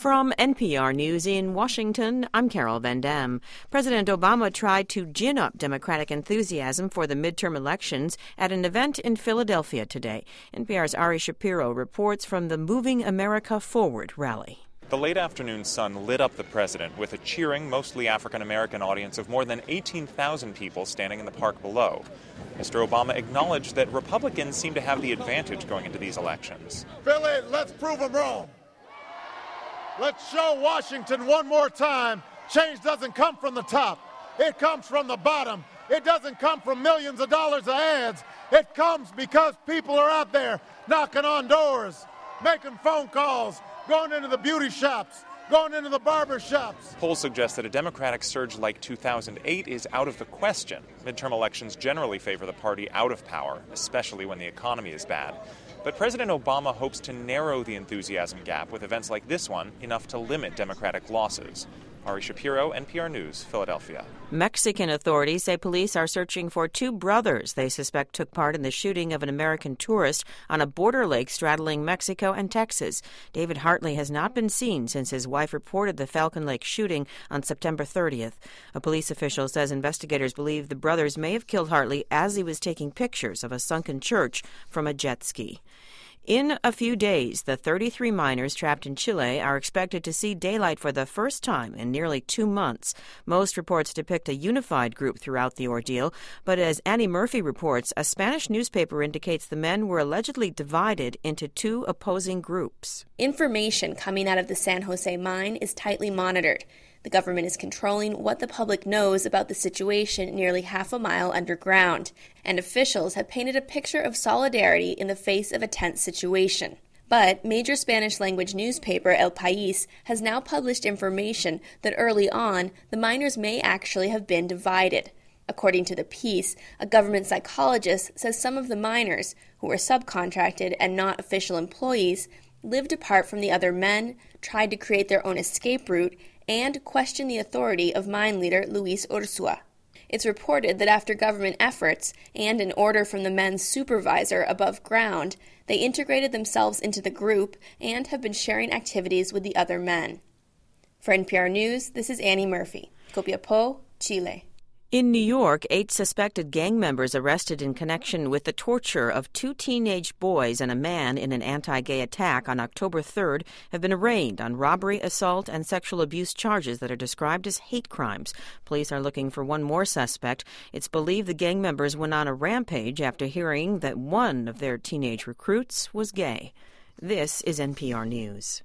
From NPR News in Washington, I'm Carol Van Dam. President Obama tried to gin up Democratic enthusiasm for the midterm elections at an event in Philadelphia today. NPR's Ari Shapiro reports from the Moving America Forward rally. The late afternoon sun lit up the president with a cheering, mostly African-American audience of more than 18,000 people standing in the park below. Mr. Obama acknowledged that Republicans seem to have the advantage going into these elections. Philly, let's prove them wrong. Let's show Washington one more time, change doesn't come from the top. It comes from the bottom. It doesn't come from millions of dollars of ads. It comes because people are out there knocking on doors, making phone calls, going into the beauty shops, going into the barber shops. Polls suggest that a Democratic surge like 2008 is out of the question. Midterm elections generally favor the party out of power, especially when the economy is bad. But President Obama hopes to narrow the enthusiasm gap with events like this one, enough to limit Democratic losses. Ari Shapiro, NPR News, Philadelphia. Mexican authorities say police are searching for two brothers they suspect took part in the shooting of an American tourist on a border lake straddling Mexico and Texas. David Hartley has not been seen since his wife reported the Falcon Lake shooting on September 30th. A police official says investigators believe the brothers may have killed Hartley as he was taking pictures of a sunken church from a jet ski. In a few days, the 33 miners trapped in Chile are expected to see daylight for the first time in nearly 2 months. Most reports depict a unified group throughout the ordeal, but as Annie Murphy reports, a Spanish newspaper indicates the men were allegedly divided into two opposing groups. Information coming out of the San Jose mine is tightly monitored. The government is controlling what the public knows about the situation nearly half a mile underground, and officials have painted a picture of solidarity in the face of a tense situation. But major Spanish-language newspaper El País has now published information that early on, the miners may actually have been divided. According to the piece, a government psychologist says some of the miners, who were subcontracted and not official employees, lived apart from the other men, tried to create their own escape route, and question the authority of mine leader Luis Ursua. It's reported that after government efforts and an order from the men's supervisor above ground, they integrated themselves into the group and have been sharing activities with the other men. For NPR News, this is Annie Murphy, Copiapó, Chile. In New York, 8 suspected gang members arrested in connection with the torture of 2 teenage boys and a man in an anti-gay attack on October 3rd have been arraigned on robbery, assault, and sexual abuse charges that are described as hate crimes. Police are looking for one more suspect. It's believed the gang members went on a rampage after hearing that one of their teenage recruits was gay. This is NPR News.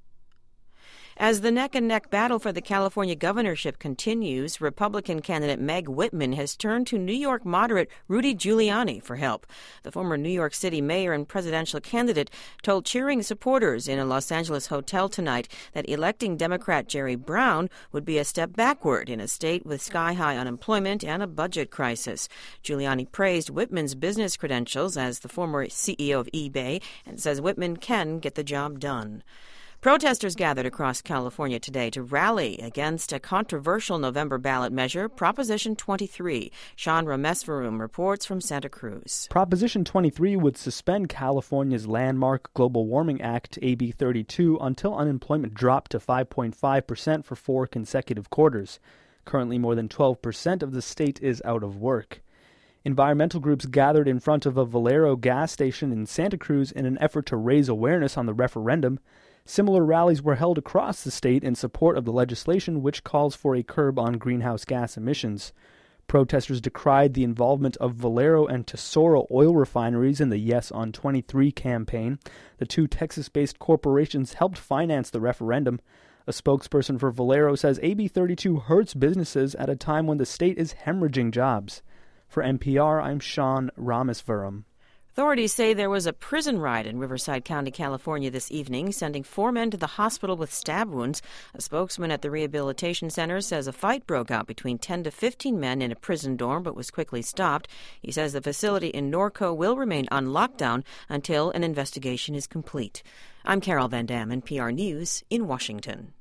As the neck-and-neck battle for the California governorship continues, Republican candidate Meg Whitman has turned to New York moderate Rudy Giuliani for help. The former New York City mayor and presidential candidate told cheering supporters in a Los Angeles hotel tonight that electing Democrat Jerry Brown would be a step backward in a state with sky-high unemployment and a budget crisis. Giuliani praised Whitman's business credentials as the former CEO of eBay and says Whitman can get the job done. Protesters gathered across California today to rally against a controversial November ballot measure, Proposition 23. Sean Rameswaram reports from Santa Cruz. Proposition 23 would suspend California's landmark Global Warming Act, AB 32, until unemployment dropped to 5.5% for 4 consecutive quarters. Currently, more than 12% of the state is out of work. Environmental groups gathered in front of a Valero gas station in Santa Cruz in an effort to raise awareness on the referendum. Similar rallies were held across the state in support of the legislation, which calls for a curb on greenhouse gas emissions. Protesters decried the involvement of Valero and Tesoro oil refineries in the Yes on 23 campaign. The 2 Texas-based corporations helped finance the referendum. A spokesperson for Valero says AB 32 hurts businesses at a time when the state is hemorrhaging jobs. For NPR, I'm Sean Rameswaram. Authorities say there was a prison riot in Riverside County, California this evening, sending 4 men to the hospital with stab wounds. A spokesman at the rehabilitation center says a fight broke out between 10 to 15 men in a prison dorm but was quickly stopped. He says the facility in Norco will remain on lockdown until an investigation is complete. I'm Carol Van Dam, NPR News in Washington.